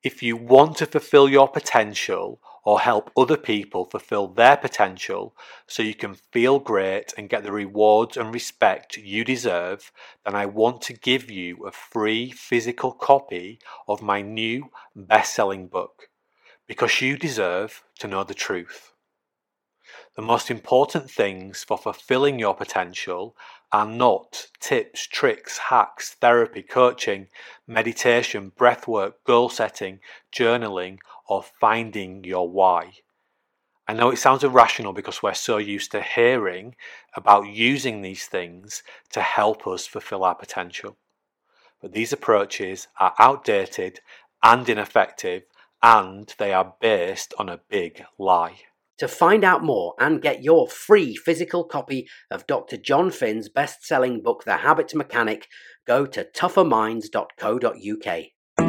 If you want to fulfill your potential or help other people fulfill their potential so you can feel great and get the rewards and respect you deserve, then I want to give you a free physical copy of my new best-selling book, Because You Deserve to Know the Truth. The most important things for fulfilling your potential are not tips, tricks, hacks, therapy, coaching, meditation, breathwork, goal setting, journaling, or finding your why. I know it sounds irrational because we're so used to hearing about using these things to help us fulfill our potential. But these approaches are outdated and ineffective, and they are based on a big lie. To find out more and get your free physical copy of Dr. John Finn's best-selling book, The Habit Mechanic, go to tougherminds.co.uk.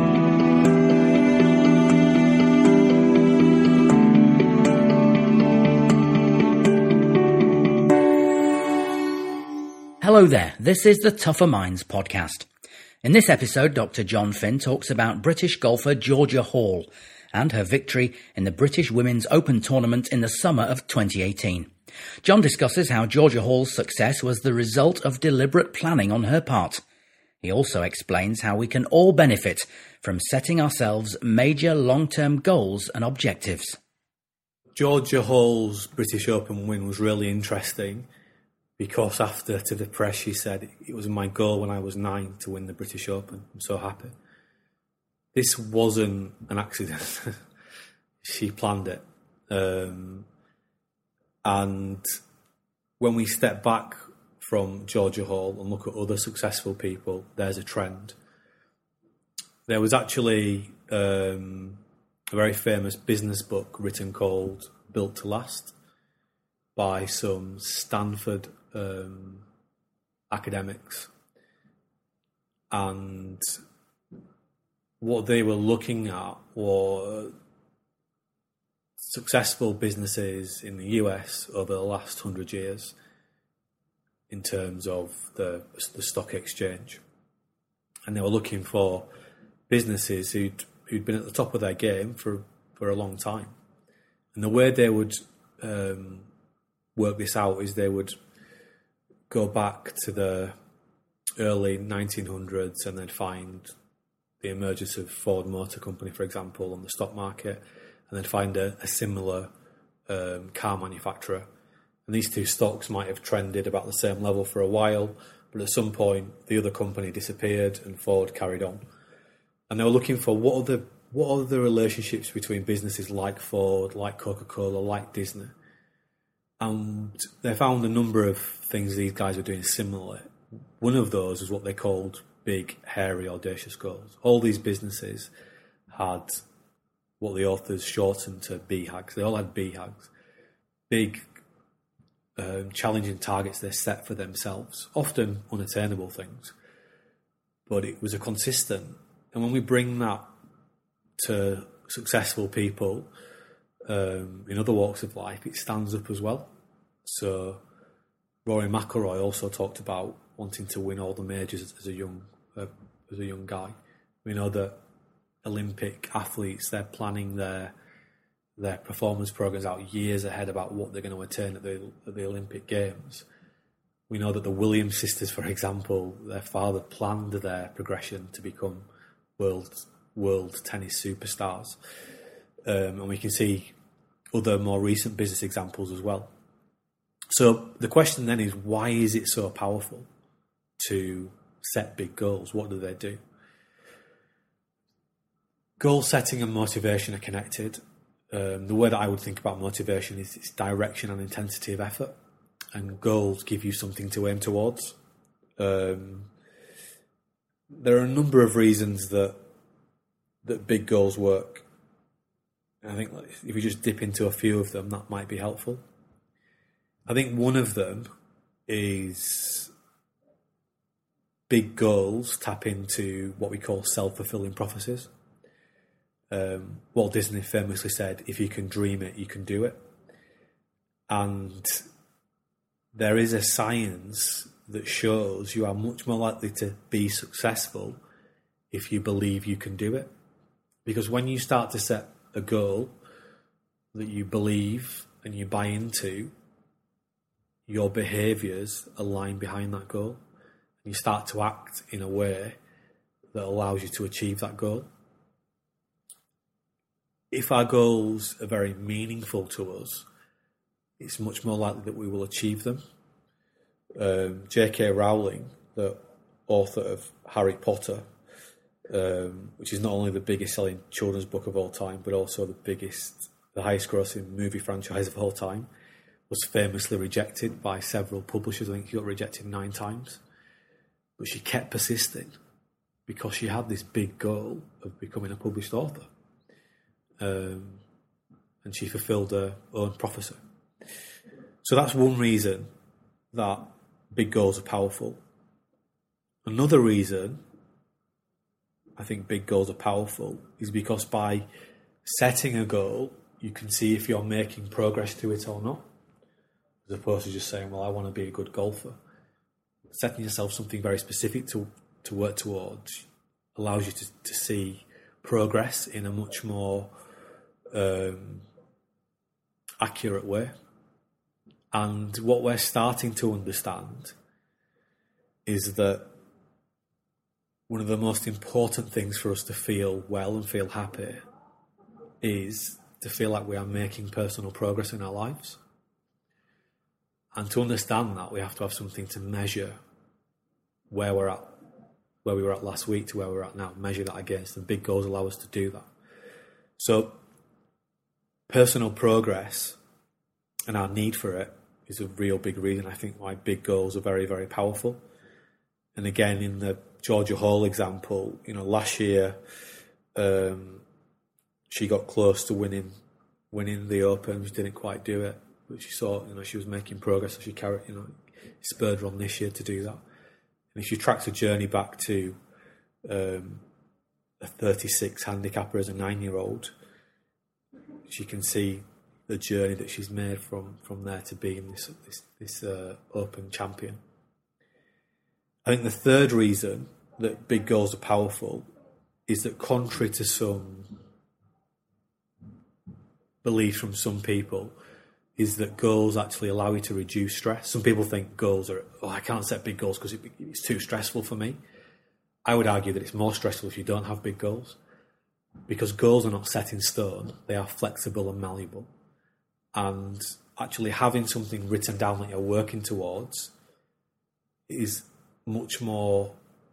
Hello there, this is the Tougher Minds podcast. In this episode, Dr. John Finn talks about British golfer Georgia Hall and her victory in the British Women's Open tournament in the summer of 2018. John discusses how Georgia Hall's success was the result of deliberate planning on her part. He also explains how we can all benefit from setting ourselves major long-term goals and objectives. Georgia Hall's British Open win was really interesting because after to the press she said, "It was my goal when I was 9 to win the British Open. I'm so happy." This wasn't an accident. She planned it. And when we step back from Georgia Hall and look at other successful people, there's a trend. There was actually a very famous business book written called Built to Last by some Stanford academics. And what they were looking at were successful businesses in the US over the last 100 years in terms of the stock exchange. And they were looking for businesses who'd been at the top of their game for a long time. And the way they would work this out is they would go back to the early 1900s and then find the emergence of Ford Motor Company, for example, on the stock market, and then find a similar car manufacturer. And these two stocks might have trended about the same level for a while, but at some point the other company disappeared and Ford carried on. And they were looking for what are the relationships between businesses like Ford, like Coca-Cola, like Disney. And they found a number of things these guys were doing similarly. One of those is what they called big, hairy, audacious goals. All these businesses had what the authors shortened to BHAGs. They all had BHAGs. Big, challenging targets they set for themselves, often unattainable things. But it was a consistent. And when we bring that to successful people in other walks of life, it stands up as well. So Rory McIlroy also talked about wanting to win all the majors as a young guy. We know that Olympic athletes, they're planning their performance programs out years ahead about what they're going to attain at the Olympic Games. We know that the Williams sisters, for example, their father planned their progression to become world tennis superstars. And we can see other more recent business examples as well. So the question then is, why is it so powerful to set big goals? What do they do? Goal setting and motivation are connected. The way that I would think about motivation is its direction and intensity of effort, and goals give you something to aim towards. There are a number of reasons that big goals work. And I think if we just dip into a few of them, that might be helpful. I think one of them is big goals tap into what we call self-fulfilling prophecies. Walt Disney famously said, "If you can dream it, you can do it." And there is a science that shows you are much more likely to be successful if you believe you can do it. Because when you start to set a goal that you believe and you buy into, your behaviours align behind that goal. And you start to act in a way that allows you to achieve that goal. If our goals are very meaningful to us, it's much more likely that we will achieve them. J.K. Rowling, the author of Harry Potter, which is not only the biggest selling children's book of all time, but also the highest grossing movie franchise of all time, was famously rejected by several publishers. I think she got rejected 9 times. But she kept persisting because she had this big goal of becoming a published author. And she fulfilled her own prophecy. So that's one reason that big goals are powerful. Another reason I think big goals are powerful is because by setting a goal, you can see if you're making progress to it or not, as opposed to just saying, well, I want to be a good golfer. Setting yourself something very specific to work towards allows you to see progress in a much more accurate way. And what we're starting to understand is that one of the most important things for us to feel well and feel happy is to feel like we are making personal progress in our lives. And to understand that, we have to have something to measure where we're at, where we were at last week to where we're at now, measure that against, and big goals allow us to do that. So personal progress and our need for it is a real big reason, I think, why big goals are very, very powerful. And again, in the Georgia Hall example, last year she got close to winning the Open. She didn't quite do it, but she saw, she was making progress, so she carried, spurred her on this year to do that. And if you track the journey back to a 36 handicapper as a 9-year-old, she can see the journey that she's made from there to being this Open champion. I think the third reason that big goals are powerful is that, contrary to some belief from some people, is that goals actually allow you to reduce stress. Some people think goals are, I can't set big goals because it's too stressful for me. I would argue that it's more stressful if you don't have big goals, because goals are not set in stone. They are flexible and malleable. And actually having something written down that you're working towards is much more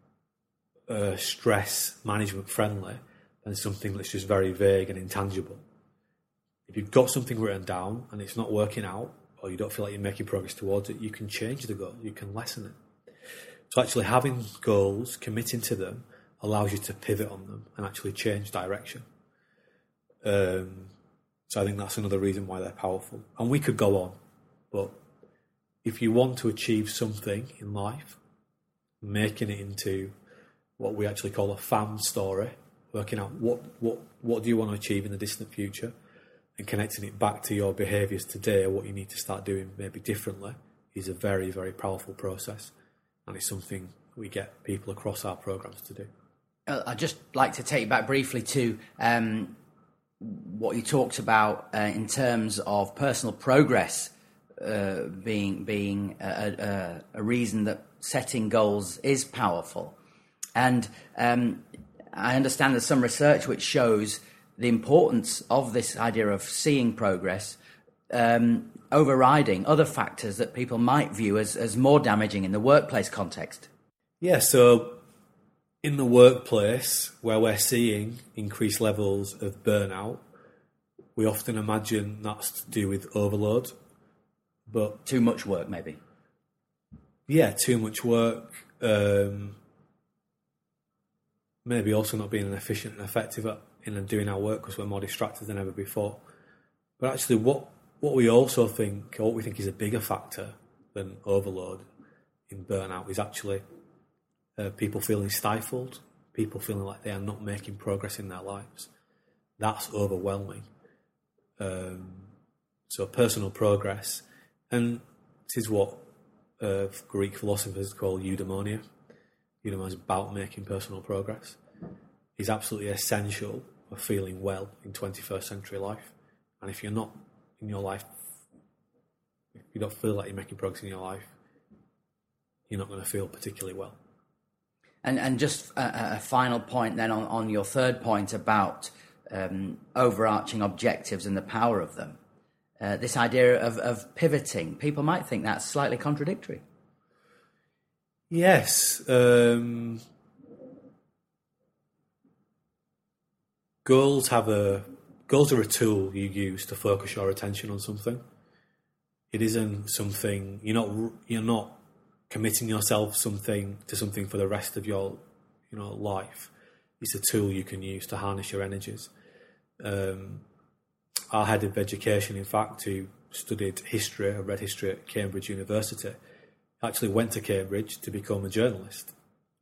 stress management friendly than something that's just very vague and intangible. If you've got something written down and it's not working out, or you don't feel like you're making progress towards it, you can change the goal, you can lessen it. So actually having goals, committing to them, allows you to pivot on them and actually change direction. So I think that's another reason why they're powerful. And we could go on, but if you want to achieve something in life, making it into what we actually call a FAM story, working out what do you want to achieve in the distant future, and connecting it back to your behaviours today, what you need to start doing maybe differently, is a very, very powerful process. And it's something we get people across our programmes to do. I'd just like to take you back briefly to what you talked about in terms of personal progress being a reason that setting goals is powerful. And I understand there's some research which shows the importance of this idea of seeing progress overriding other factors that people might view as more damaging in the workplace context. Yeah, so in the workplace where we're seeing increased levels of burnout, we often imagine that's to do with overload. But too much work, maybe. Yeah, too much work. Maybe also not being efficient and effective in doing our work because we're more distracted than ever before. But actually what we also think, or what we think is a bigger factor than overload in burnout, is actually people feeling stifled, people feeling like they are not making progress in their lives. That's overwhelming. So personal progress, and this is what Greek philosophers call eudaimonia. Eudaimonia is about making personal progress. Is absolutely essential of feeling well in 21st century life. And if you're not in your life, if you don't feel like you're making progress in your life, you're not going to feel particularly well. And just a final point then on your third point about overarching objectives and the power of them. This idea of pivoting, people might think that's slightly contradictory. Yes. Goals are a tool you use to focus your attention on something. It isn't something you're not committing yourself to something for the rest of your life. It's a tool you can use to harness your energies. Our head of education, in fact, who studied history, I read history at Cambridge University, actually went to Cambridge to become a journalist.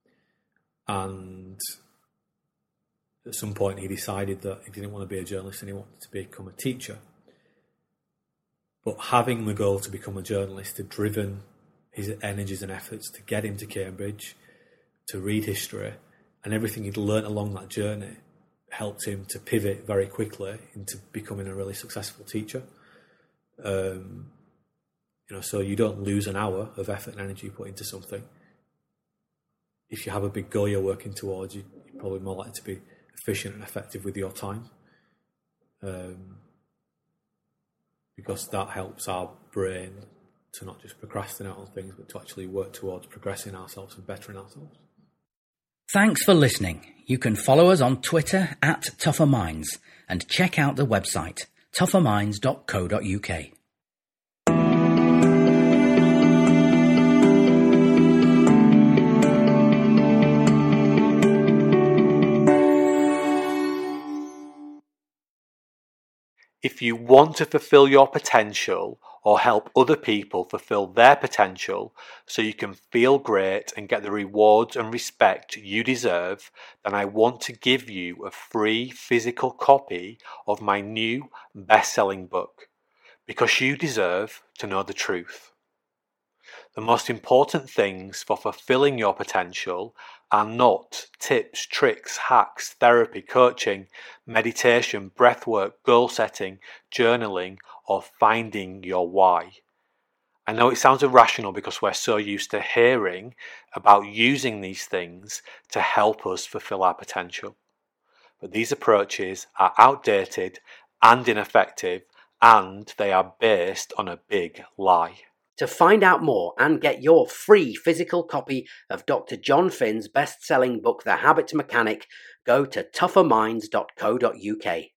And at some point he decided that he didn't want to be a journalist and he wanted to become a teacher. But having the goal to become a journalist had driven his energies and efforts to get him to Cambridge, to read history, and everything he'd learnt along that journey helped him to pivot very quickly into becoming a really successful teacher. So you don't lose an hour of effort and energy put into something. If you have a big goal you're working towards, you're probably more likely to be efficient and effective with your time. Because that helps our brain to not just procrastinate on things, but to actually work towards progressing ourselves and bettering ourselves. Thanks for listening. You can follow us on Twitter @TougherMinds and check out the website tougherminds.co.uk. If you want to fulfill your potential or help other people fulfill their potential so you can feel great and get the rewards and respect you deserve, then I want to give you a free physical copy of my new best-selling book, Because You Deserve to Know the Truth. The most important things for fulfilling your potential are not tips, tricks, hacks, therapy, coaching, meditation, breathwork, goal setting, journaling, or finding your why. I know it sounds irrational because we're so used to hearing about using these things to help us fulfill our potential. But these approaches are outdated and ineffective, and they are based on a big lie. To find out more and get your free physical copy of Dr. John Finn's best-selling book, The Habit Mechanic, go to tougherminds.co.uk.